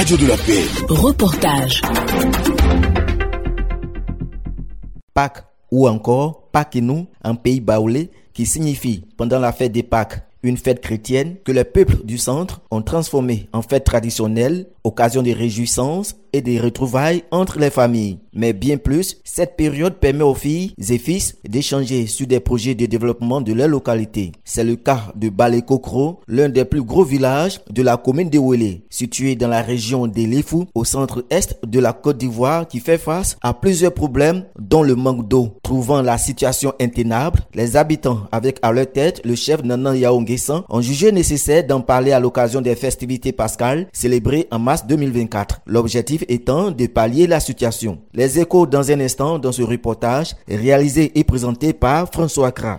radio de la paix. Reportage. Pâques ou encore Pâques-nous en pays baoulé qui signifie pendant la fête des Pâques, une fête chrétienne que les peuples du centre ont transformée en fête traditionnelle, occasion de réjouissances et de retrouvailles entre les familles. Mais bien plus, cette période permet aux filles et fils d'échanger sur des projets de développement de leur localité. C'est le cas de Balé-Kokro, l'un des plus gros villages de la commune de Ouélé, situé dans la région de Lifou, au centre-est de la Côte d'Ivoire, qui fait face à plusieurs problèmes, dont le manque d'eau. Trouvant la situation intenable, les habitants, avec à leur tête le chef Nanan Yaonguessan, ont jugé nécessaire d'en parler à l'occasion des festivités pascales célébrées en mars 2024. L'objectif étant de pallier la situation. Les échos dans un instant dans ce reportage réalisé et présenté par François Kra.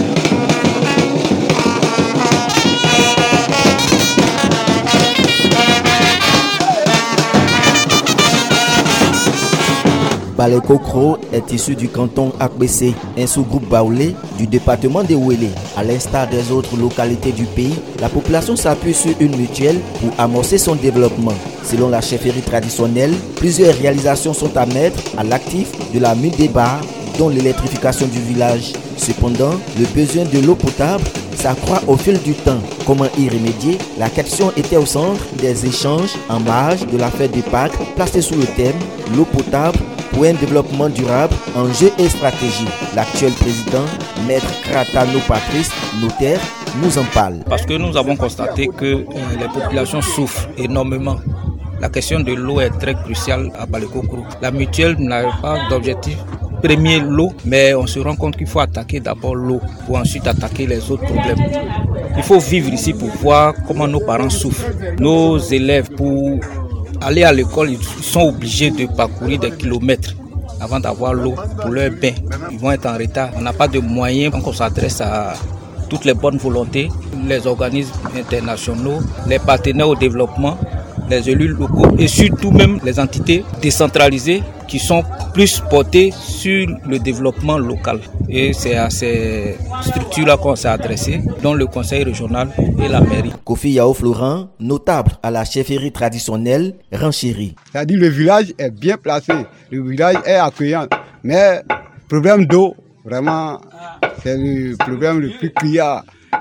Balé-Kokro est issu du canton Akbessé, un sous-groupe baoulé du département de Ouélé. À l'instar des autres localités du pays, la population s'appuie sur une mutuelle pour amorcer son développement. Selon la chefferie traditionnelle, plusieurs réalisations sont à mettre à l'actif de la mine des Bars, dont l'électrification du village. Cependant, le besoin de l'eau potable s'accroît au fil du temps. Comment y remédier? La question était au centre des échanges en marge de la fête des Pâques, placée sous le thème « L'eau potable pour un développement durable, enjeux et stratégie ». L'actuel président, Maître Kratano Patrice, notaire, nous en parle. Parce que nous avons constaté que les populations souffrent énormément. La question de l'eau est très cruciale à Balé-Kokro. La mutuelle n'a pas d'objectif premier l'eau, mais on se rend compte qu'il faut attaquer d'abord l'eau pour ensuite attaquer les autres problèmes. Il faut vivre ici pour voir comment nos parents souffrent. Nos élèves, pour aller à l'école, ils sont obligés de parcourir des kilomètres avant d'avoir l'eau pour leur bain. Ils vont être en retard. On n'a pas de moyens, donc on s'adresse à toutes les bonnes volontés, les organismes internationaux, les partenaires au développement, les élus locaux et surtout même les entités décentralisées qui sont plus portées sur le développement local. Et c'est à ces structures-là qu'on s'est adressé, dont le conseil régional et la mairie. Kofi Yao Florent, notable à la chefferie traditionnelle, renchérit. C'est-à-dire le village est bien placé, le village est accueillant, mais problème d'eau, vraiment, c'est le problème le plus criard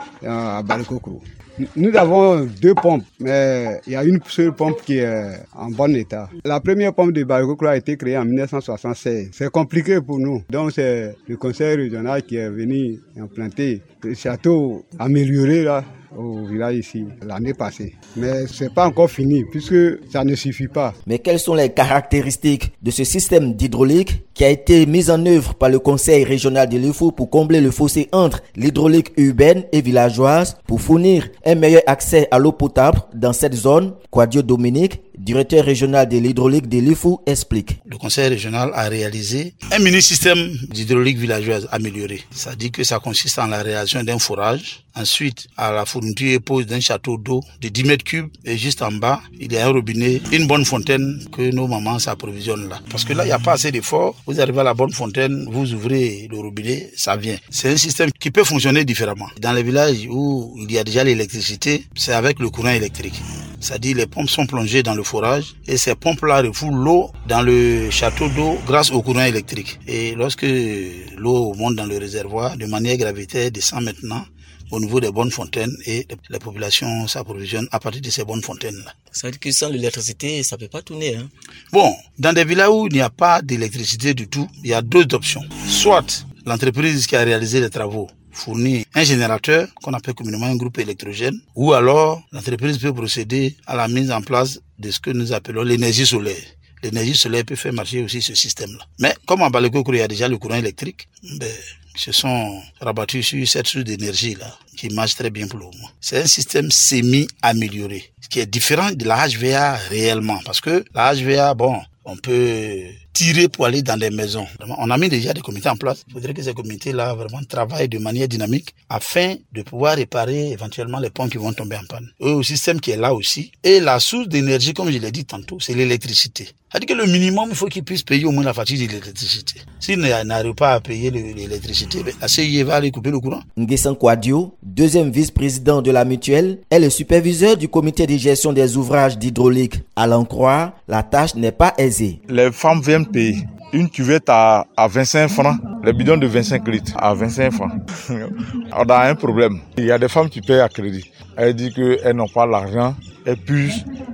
à Balé-Kokro. Nous avons 2 pompes, mais il y a une seule pompe qui est en bon état. La première pompe de Balé-Kokro a été créée en 1976. C'est compliqué pour nous. Donc c'est le conseil régional qui est venu implanter le château amélioré là au village ici l'année passée. Mais c'est pas encore fini puisque ça ne suffit pas. Mais quelles sont les caractéristiques de ce système d'hydraulique qui a été mis en œuvre par le conseil régional de Lifou pour combler le fossé entre l'hydraulique urbaine et villageoise pour fournir un meilleur accès à l'eau potable dans cette zone? Quadio Dominique, directeur régional de l'hydraulique de Lifou, explique. Le conseil régional a réalisé un mini-système d'hydraulique villageoise amélioré. Ça dit que ça consiste en la réalisation d'un forage, ensuite à la fourniture et pose d'un château d'eau de 10 mètres cubes et juste en bas, il y a un robinet, une bonne fontaine que nos mamans s'approvisionnent là. Parce que là, il n'y a pas assez d'efforts. Vous arrivez à la bonne fontaine, vous ouvrez le robinet, ça vient. C'est un système qui peut fonctionner différemment. Dans les villages où il y a déjà l'électricité, c'est avec le courant électrique. C'est-à-dire les pompes sont plongées dans le forage et ces pompes-là refoulent l'eau dans le château d'eau grâce au courant électrique. Et lorsque l'eau monte dans le réservoir, de manière gravitaire, descend maintenant au niveau des bonnes fontaines et les populations s'approvisionnent à partir de ces bonnes fontaines-là. Ça veut dire que sans l'électricité, ça ne peut pas tourner. Hein? Bon, dans des villages où il n'y a pas d'électricité du tout, il y a 2 options. Soit l'entreprise qui a réalisé les travaux fournit un générateur qu'on appelle communément un groupe électrogène, ou alors l'entreprise peut procéder à la mise en place de ce que nous appelons l'énergie solaire. L'énergie solaire peut faire marcher aussi ce système-là. Mais comme à Balé-Kokro, il y a déjà le courant électrique, ils se sont rabattus sur cette source d'énergie-là, qui marche très bien pour le moment. C'est un système semi-amélioré, ce qui est différent de la HVA réellement, parce que la HVA, on peut tirer pour aller dans des maisons. On a mis déjà des comités en place. Il faudrait que ces comités-là vraiment travaillent de manière dynamique afin de pouvoir réparer éventuellement les ponts qui vont tomber en panne. Et au système qui est là aussi. Et la source d'énergie, comme je l'ai dit tantôt, c'est l'électricité. C'est-à-dire que le minimum, il faut qu'ils puissent payer au moins la facture de l'électricité. S'ils n'arrivent pas à payer l'électricité, la CIE va aller couper le courant. Nguessan Kouadio, deuxième vice-président de la mutuelle, est le superviseur du comité de gestion des ouvrages d'hydraulique. À l'en croire, la tâche n'est pas aisée. Les femmes viennent payer. Une cuvette à 25 francs, les bidons de 25 litres à 25 francs. On a un problème. Il y a des femmes qui payent à crédit. Elles disent qu'elles n'ont pas l'argent. Et puis,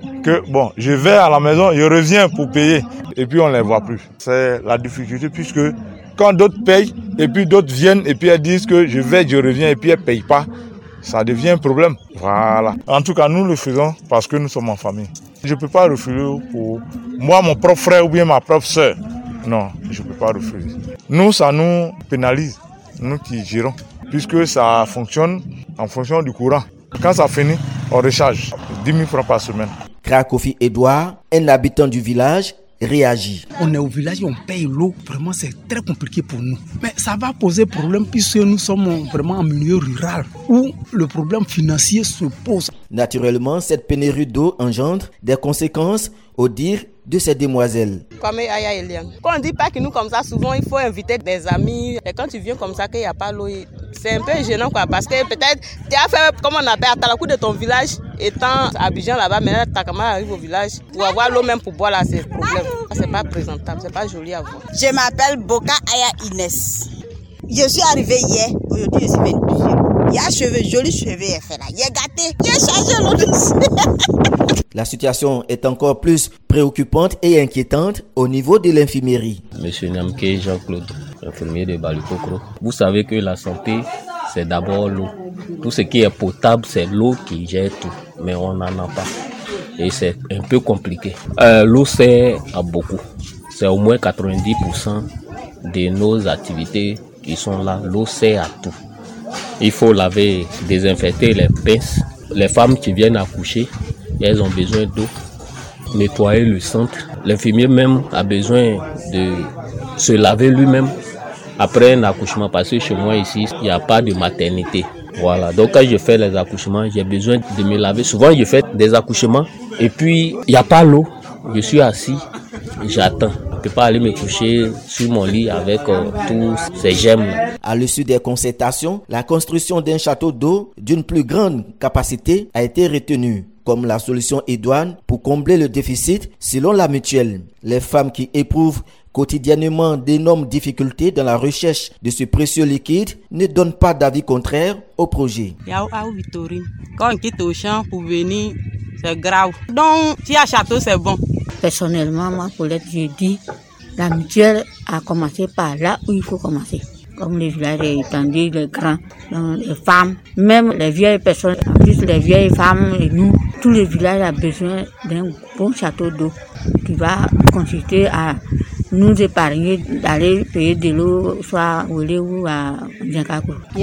je vais à la maison, je reviens pour payer. Et puis, on ne les voit plus. C'est la difficulté puisque quand d'autres payent, et puis d'autres viennent, et puis elles disent que je reviens, et puis elles ne payent pas, ça devient un problème. Voilà. En tout cas, nous le faisons parce que nous sommes en famille. Je ne peux pas refuser pour moi, mon propre frère ou bien ma propre soeur. Non, je ne peux pas refuser. Nous, ça nous pénalise, nous qui gérons, puisque ça fonctionne en fonction du courant. Quand ça finit, on recharge 10 000 francs par semaine. Krakofi Edouard, un habitant du village, réagit. On est au village, on paye l'eau. Vraiment, c'est très compliqué pour nous. Mais ça va poser problème puisque nous sommes vraiment en milieu rural où le problème financier se pose. Naturellement, cette pénurie d'eau engendre des conséquences au dire de ces demoiselles. Comme Aya Eliane. Quand on dit pas que nous comme ça, souvent il faut inviter des amis. Et quand tu viens comme ça, qu'il n'y a pas l'eau, c'est un peu gênant quoi. Parce que peut-être tu as fait, comme on appelle, à la cour de ton village, étant à Abidjan là-bas, maintenant ta camarade arrive au village. Pour avoir l'eau même pour boire là, c'est le problème. C'est pas présentable, c'est pas joli à voir. Je m'appelle Boka Aya Inès. Je suis arrivée hier, aujourd'hui je suis venue. Il y a cheveux, jolis cheveux, fait là. Il est gâté, il a changé l'eau dessus. La situation est encore plus préoccupante et inquiétante au niveau de l'infirmerie. Monsieur Namke Jean-Claude, infirmier de Balikokro. Vous savez que la santé, c'est d'abord l'eau. Tout ce qui est potable, c'est l'eau qui gère tout. Mais on n'en a pas. Et c'est un peu compliqué. L'eau sert à beaucoup. C'est au moins 90% de nos activités qui sont là. L'eau sert à tout. Il faut laver, désinfecter les pinces. Les femmes qui viennent accoucher, elles ont besoin d'eau. Nettoyer le centre. L'infirmier même a besoin de se laver lui-même après un accouchement. Parce que chez moi ici, il n'y a pas de maternité. Voilà. Donc quand je fais les accouchements, j'ai besoin de me laver. Souvent, je fais des accouchements et puis il n'y a pas l'eau. Je suis assis, j'attends. Je ne peux pas aller me coucher sur mon lit avec tous ces gemmes. À l'issue des concertations, la construction d'un château d'eau d'une plus grande capacité a été retenue comme la solution idoine pour combler le déficit selon la mutuelle. Les femmes qui éprouvent quotidiennement d'énormes difficultés dans la recherche de ce précieux liquide ne donnent pas d'avis contraire au projet. Quand on quitte au champ pour venir, c'est grave. Donc, si un château, c'est bon. Personnellement, moi, Paulette, je dis, la mutuelle a commencé par là où il faut commencer. Comme les villages étendus, les grands, les femmes, même les vieilles personnes, en plus les vieilles femmes et nous, tous les villages ont besoin d'un bon château d'eau qui va consister à nous épargner d'aller payer de l'eau, soit à Olé ou à Djankakou. Il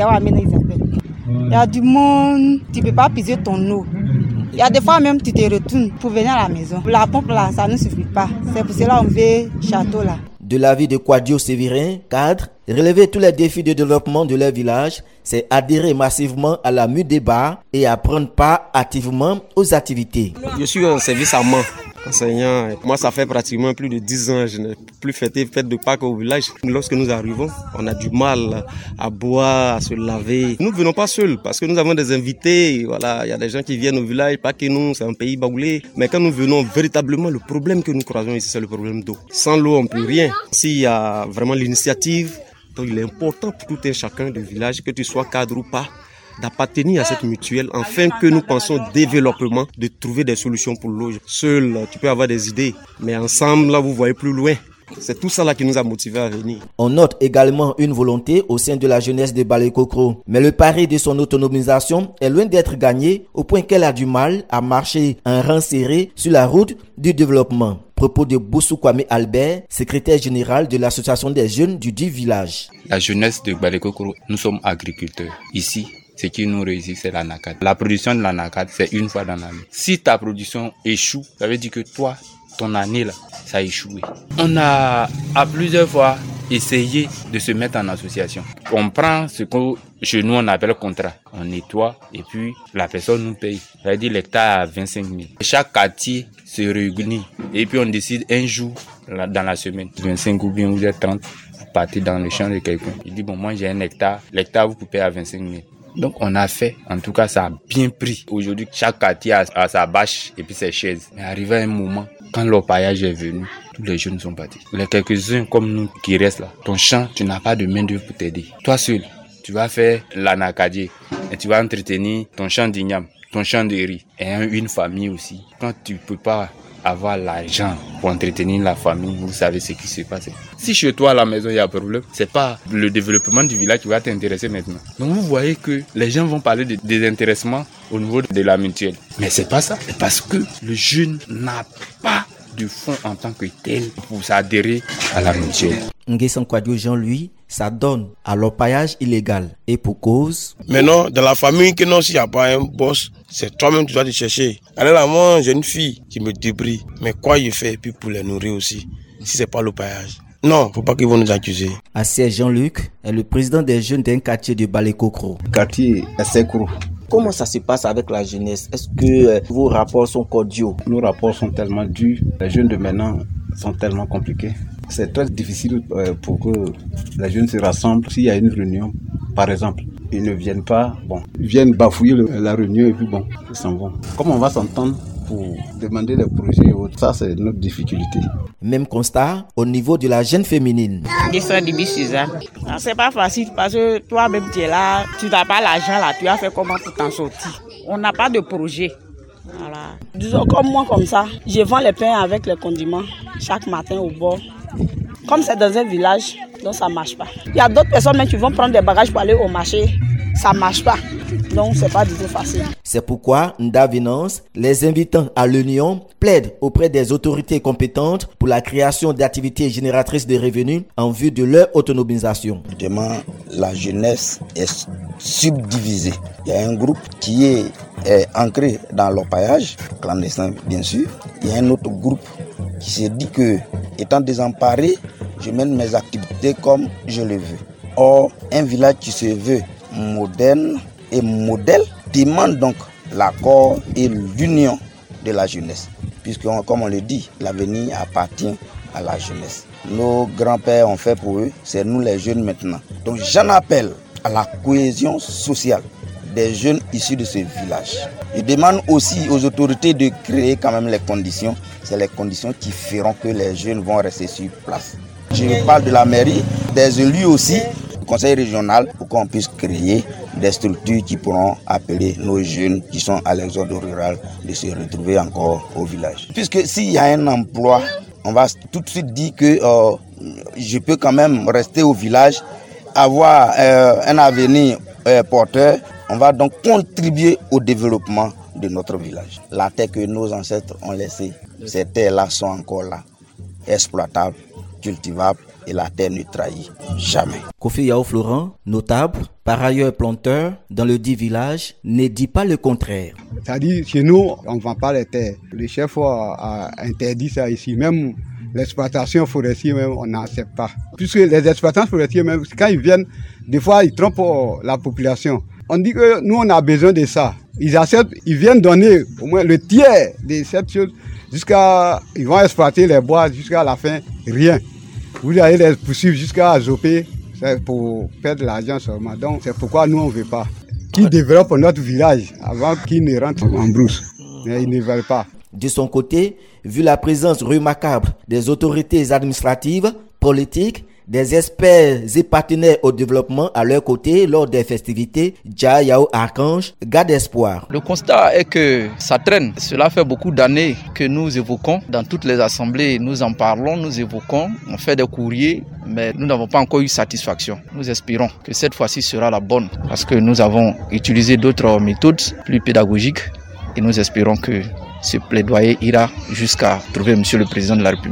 y a du monde, tu ne peux pas piser ton eau. Il y a des fois même tu te retournes pour venir à la maison. La pompe là, ça ne suffit pas. C'est pour cela qu'on veut château là. De l'avis de Kouadio Sévérin, cadre, relever tous les défis de développement de leur village, c'est adhérer massivement à la MUDEBA et à prendre part activement aux activités. Je suis en service à Mans, enseignant. Moi, ça fait pratiquement plus de 10 ans. Je n'ai plus fêté fête de Pâques au village. Lorsque nous arrivons, on a du mal à boire, à se laver. Nous ne venons pas seuls parce que nous avons des invités. Voilà, il y a des gens qui viennent au village, pas que nous, c'est un pays baoulé. Mais quand nous venons, véritablement, le problème que nous croisons ici, c'est le problème d'eau. Sans l'eau, on ne peut rien. S'il y a vraiment l'initiative, donc il est important pour tout un chacun du village, que tu sois cadre ou pas, d'appartenir à cette mutuelle, afin que nous pensons développement, de trouver des solutions pour l'eau. Seul, tu peux avoir des idées, mais ensemble, là, vous voyez plus loin. C'est tout ça là qui nous a motivés à venir. On note également une volonté au sein de la jeunesse de Balikokro. Mais le pari de son autonomisation est loin d'être gagné au point qu'elle a du mal à marcher un rang serré sur la route du développement. Propos de Boussou Kwame Albert, secrétaire général de l'association des jeunes du dit village. La jeunesse de Balikokro, nous sommes agriculteurs. Ici, ce qui nous réussit, c'est l'anacate. La production de l'anacate, c'est une fois dans l'année. Si ta production échoue, ça veut dire que toi, ton année là, ça a échoué. On a à plusieurs fois essayé de se mettre en association. On prend ce que chez nous on appelle contrat. On nettoie et puis la personne nous paye. C'est-à-dire l'hectare à 25 000. Chaque quartier se réunit et puis on décide un jour dans la semaine, 25 ou bien 30, partir dans le champ de quelqu'un. Il dit bon, moi j'ai un hectare, l'hectare vous coupez à 25 000. Donc on a fait, en tout cas ça a bien pris. Aujourd'hui chaque quartier a sa bâche et puis ses chaises. Mais arrivé à un moment, quand l'orpaillage est venu, tous les jeunes sont partis. Les quelques-uns comme nous qui restent là, ton champ, tu n'as pas de main d'œuvre pour t'aider. Toi seul, tu vas faire l'anacadier et tu vas entretenir ton champ d'igname, ton champ de riz et une famille aussi. Quand tu peux pas avoir l'argent pour entretenir la famille, vous savez ce qui se passe. Si chez toi à la maison il y a un problème, c'est pas le développement du village qui va t'intéresser maintenant. Donc vous voyez que les gens vont parler de désintéressement au niveau de la mutuelle. Mais c'est pas ça, c'est parce que le jeune n'a pas de fonds en tant que tel pour s'adhérer à la mutuelle. Nguessan Kouadio Jean-Louis s'adonne à l'orpaillage illégal et pour cause. Maintenant, dans la famille, que non, s'il n'y a pas un boss, c'est toi-même qui dois te chercher. Alors là, moi, j'ai une fille qui me débrouille. Mais quoi je fais puis pour les nourrir aussi, si c'est pas l'orpaillage? Non, faut pas qu'ils vont nous accuser. Assé Jean-Luc est le président des jeunes d'un quartier de Balekokro. Quartier Essekro. Comment ça se passe avec la jeunesse? Est-ce que vos rapports sont cordiaux? Nos rapports sont tellement durs. Les jeunes de maintenant sont tellement compliqués. C'est très difficile pour que les jeunes se rassemblent. S'il y a une réunion, par exemple, ils ne viennent pas. Bon, ils viennent bafouiller la réunion et puis bon, ils s'en vont. Comment on va s'entendre pour demander les projets et autres? Ça, c'est notre difficulté. Même constat au niveau de la jeune féminine. C'est pas facile parce que toi-même tu es là, tu n'as pas l'argent là, tu as fait comment pour t'en sortir? On n'a pas de projet. Voilà. Disons comme moi comme ça, je vends les pains avec les condiments chaque matin au bord. Comme c'est dans un village, donc ça marche pas. Il y a d'autres personnes même qui vont prendre des bagages pour aller au marché, ça marche pas. Donc c'est pas du tout facile. C'est pourquoi Ndavinance, les invitant à l'union, plaide auprès des autorités compétentes pour la création d'activités génératrices de revenus en vue de leur autonomisation. Demain, la jeunesse est subdivisée. Il y a un groupe qui est ancré dans l'orpaillage, clandestin bien sûr. Il y a un autre groupe qui s'est dit que, étant désemparé, je mène mes activités comme je le veux. Or, un village qui se veut moderne et modèle demande donc l'accord et l'union de la jeunesse. Puisque, comme on le dit, l'avenir appartient à la jeunesse. Nos grands-pères ont fait pour eux, c'est nous les jeunes maintenant. Donc j'en appelle à la cohésion sociale des jeunes issus de ce village. Je demande aussi aux autorités de créer quand même les conditions. C'est les conditions qui feront que les jeunes vont rester sur place. Je parle de la mairie, des élus aussi, du conseil régional, pour qu'on puisse créer des structures qui pourront appeler nos jeunes qui sont à l'exode rural de se retrouver encore au village. Puisque s'il y a un emploi, on va tout de suite dire que je peux quand même rester au village, avoir un avenir porteur. On va donc contribuer au développement de notre village. La terre que nos ancêtres ont laissée, ces terres-là sont encore là, exploitables, cultivables, et la terre ne trahit jamais. Kofi Yao Florent, notable, par ailleurs planteur, dans le dit village, ne dit pas le contraire. C'est-à-dire, chez nous, on ne vend pas les terres. Le chef a interdit ça ici. Même l'exploitation forestière, même, on n'accepte pas. Puisque les exploitants forestiers, même, quand ils viennent, des fois, ils trompent la population. On dit que nous, on a besoin de ça. Ils acceptent, ils viennent donner au moins le tiers de cette chose jusqu'à... Ils vont exploiter les bois jusqu'à la fin, rien. Vous allez les poursuivre jusqu'à Zopé, c'est pour perdre de l'argent seulement. Donc, c'est pourquoi nous, on ne veut pas. Qu'ils développent notre village avant qu'ils ne rentrent en brousse. Mais ils ne veulent pas. De son côté, vu la présence remarquable des autorités administratives, politiques, des experts et partenaires au développement à leur côté lors des festivités, Dja Yao Archange garde espoir. Le constat est que ça traîne. Cela fait beaucoup d'années que nous évoquons. Dans toutes les assemblées, nous en parlons, nous évoquons, on fait des courriers, mais nous n'avons pas encore eu satisfaction. Nous espérons que cette fois-ci sera la bonne parce que nous avons utilisé d'autres méthodes plus pédagogiques et nous espérons que ce plaidoyer ira jusqu'à trouver Monsieur le Président de la République.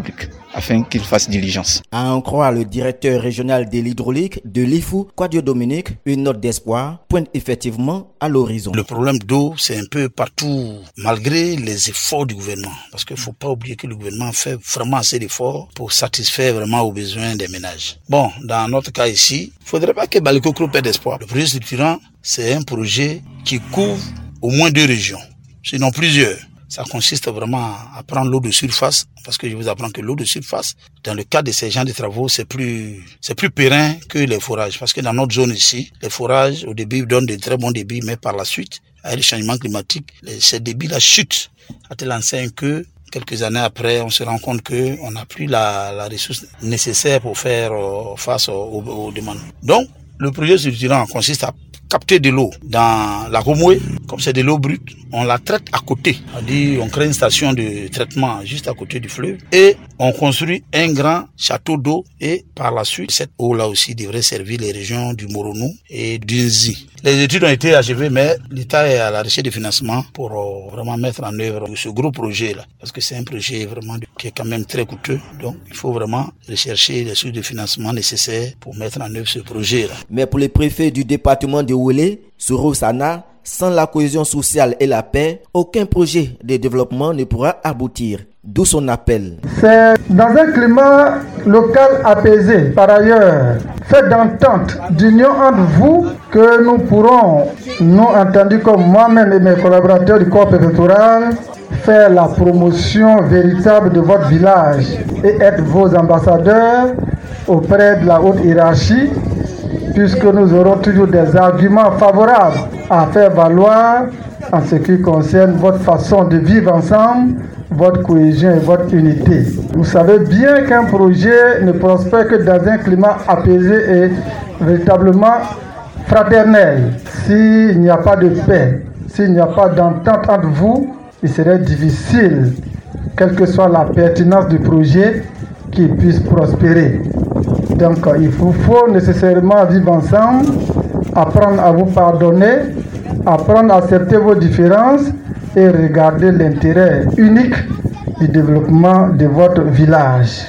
afin qu'il fasse diligence. À en croire le directeur régional de l'hydraulique de l'IFU, Quadio Dominique, une note d'espoir pointe effectivement à l'horizon. Le problème d'eau, c'est un peu partout, malgré les efforts du gouvernement. Parce qu'il ne faut pas oublier que le gouvernement fait vraiment assez d'efforts pour satisfaire vraiment aux besoins des ménages. Bon, dans notre cas ici, il ne faudrait pas que Balikokro perde espoir. Le projet structurant, c'est un projet qui couvre au moins 2 régions, sinon plusieurs. Ça consiste vraiment à prendre l'eau de surface, parce que je vous apprends que l'eau de surface, dans le cadre de ces genres de travaux, c'est plus périn que les forages. Parce que dans notre zone ici, les forages, au début, donnent de très bons débits, mais par la suite, avec le changement climatique, ces débits-là chutent à tel enseigne que quelques années après, on se rend compte qu'on n'a plus la ressource nécessaire pour faire face aux demandes. Donc, le projet structurant consiste à capter de l'eau dans la Romoué, comme c'est de l'eau brute, on la traite à côté. C'est-à-dire, on crée une station de traitement juste à côté du fleuve et on construit un grand château d'eau et par la suite, cette eau-là aussi devrait servir les régions du Moronou et du Nzi. Les études ont été achevées, mais l'État est à la recherche de financement pour vraiment mettre en œuvre ce gros projet-là. Parce que c'est un projet vraiment qui est quand même très coûteux. Donc, il faut vraiment rechercher les sources de financement nécessaires pour mettre en œuvre ce projet-là. Mais pour les préfets du département de Woulé, Souro Sana, sans la cohésion sociale et la paix, aucun projet de développement ne pourra aboutir. D'où son appel. C'est dans un climat local apaisé, par ailleurs, fait d'entente, d'union entre vous, que nous pourrons, nous entendus comme moi-même et mes collaborateurs du corps préfectoral, faire la promotion véritable de votre village et être vos ambassadeurs auprès de la haute hiérarchie, puisque nous aurons toujours des arguments favorables à faire valoir en ce qui concerne votre façon de vivre ensemble, votre cohésion et votre unité. Vous savez bien qu'un projet ne prospère que dans un climat apaisé et véritablement fraternel. S'il n'y a pas de paix, s'il n'y a pas d'entente entre vous, il serait difficile, quelle que soit la pertinence du projet, qu'il puisse prospérer. Donc il vous faut nécessairement vivre ensemble, apprendre à vous pardonner, apprendre à accepter vos différences et regarder l'intérêt unique du développement de votre village.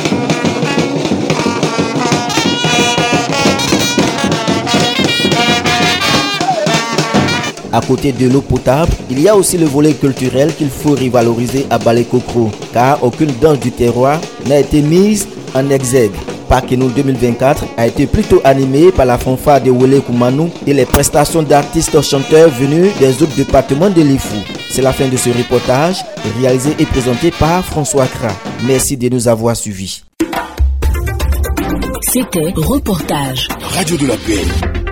À côté de l'eau potable, il y a aussi le volet culturel qu'il faut revaloriser à Balikokro, car aucune danse du terroir n'a été mise en exergue. Pakeno 2024 a été plutôt animé par la fanfare de Wole Koumanou et les prestations d'artistes chanteurs venus des autres départements de l'IFU. C'est la fin de ce reportage réalisé et présenté par François Kra. Merci de nous avoir suivis. C'était Reportage. Radio de la Paix.